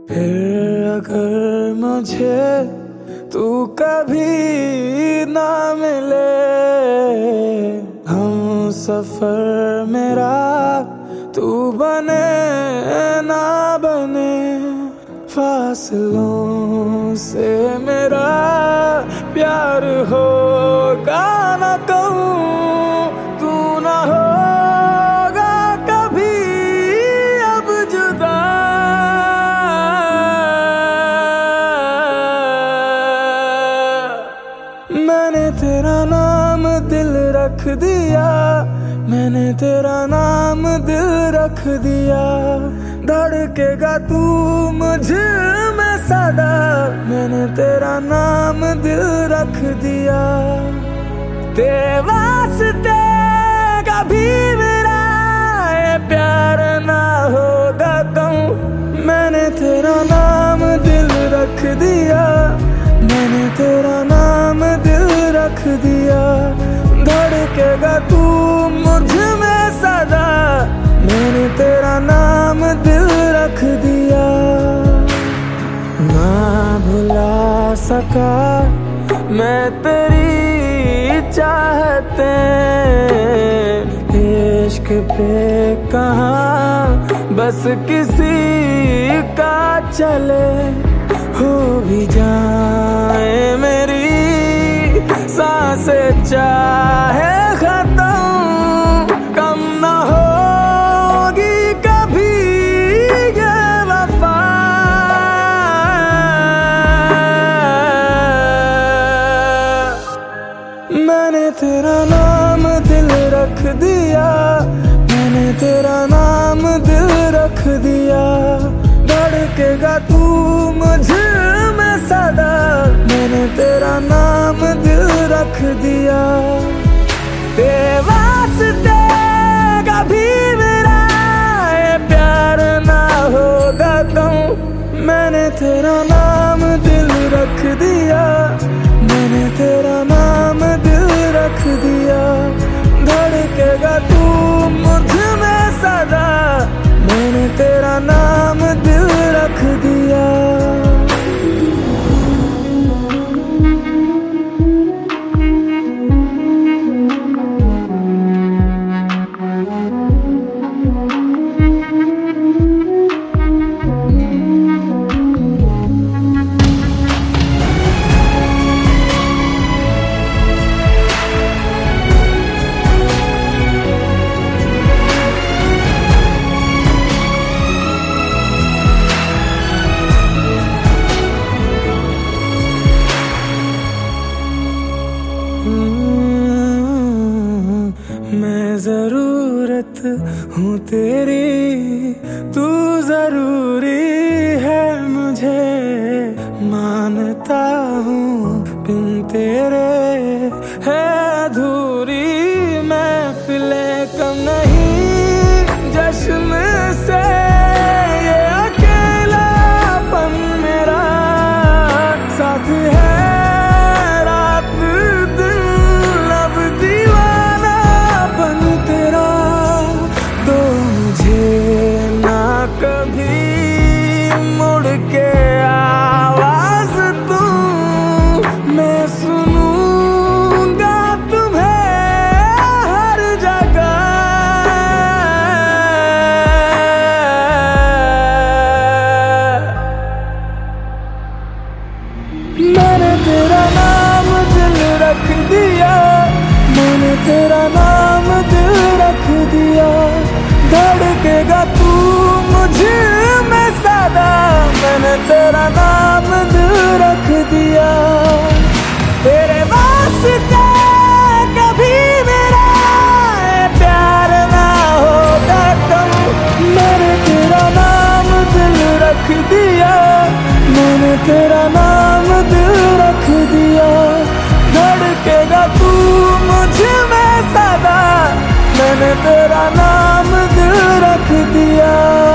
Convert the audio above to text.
फिर अगर मुझे तू कभी ना मिले, हम सफर मेरा तू बने ना बने, फासलों से मेरा प्यार होगा ना कहूँ, तू ना होगा कभी अब जुदा। मैंने तेरा नाम दिल रख दिया, मैंने तेरा नाम दिल रख दिया, धड़केगा तू मुझ में सदा, मैंने तेरा नाम दिल रख दिया। तेरे वास्ते कभी मेरा ये प्यार ना होगा कहूँ, मैंने तेरा नाम दिल रख दिया, मैंने तेरा नाम दिल रख दिया, धड़केगा तू मुझ में सदा, मैंने तेरा नाम दिल रख दिया। ना भुला सका मैं तेरी चाहते, इश्क पे कहाँ बस किसी का चले, हो भी जाए मेरी सांसें चाहे खत्म, कम ना होगी कभी ये वफा। मैंने तेरा नाम दिल रख दिया, मैंने तेरा नाम दिल रख दिया, धड़केगा तू मुझ में सदा, मैंने तेरा नाम दिल रख दिया। तेरे वास्ते कभी मेरा ये प्यार ना होगा कहूँ, मैंने तेरा नाम दिल रख दिया, मैंने तेरा नाम दिल रख दिया, धड़केगा तू मुझ में सदा, मैंने तेरा नाम दिल रख दिया। मैं जरूरत हूँ तेरी, तू जरूरी है मुझे, मानता हूँ बिन तेरे है अधूरी महफिलें कम नहीं, जश्न से ये अकेलापन मेरा साथ है, के आवाज तू मैं सुनूंगा तुम्हें हर जगह। मैंने तेरा नाम दिल रख दिया, मैंने तेरा नाम दिल रख दिया, धड़केगा तू मुझे में सदा, मैंने तेरा नाम दिल रख दिया। तेरे वास्ते कभी मेरा प्यार ना होगा कहूँ, मैंने तेरा नाम दिल रख दिया, मैंने तेरा नाम दिल रख दिया, धड़केगा तू मुझ में सदा, मैंने तेरा नाम दिल रख दिया।